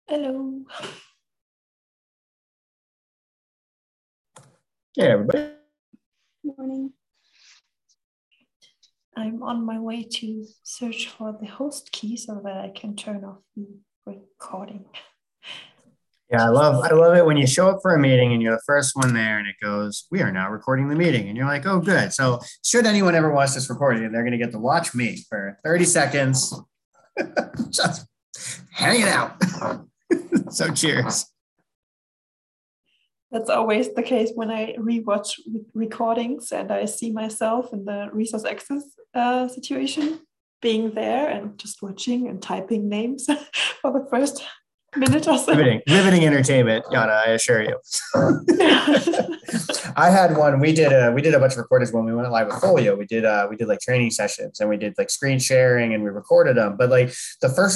Hello. Hey, everybody. Morning. I'm on my way to search for the host key so that I can turn off the recording. Yeah, I Just a love I second. love it when you show up for a meeting and you're the first one there and it goes, "We are now recording the meeting." And you're like, "Oh, good." So, should anyone ever watch this recording, they're going to get to watch me for 30 seconds just hanging out. So, cheers. That's always the case when I rewatch recordings and I see myself in the resource access situation, being there and just watching and typing names for the first minute or so. Riveting entertainment, Yana, I assure you. I had one. We did a bunch of recordings when we went live with Folio. We did like training sessions and we did like screen sharing and we recorded them. But like the first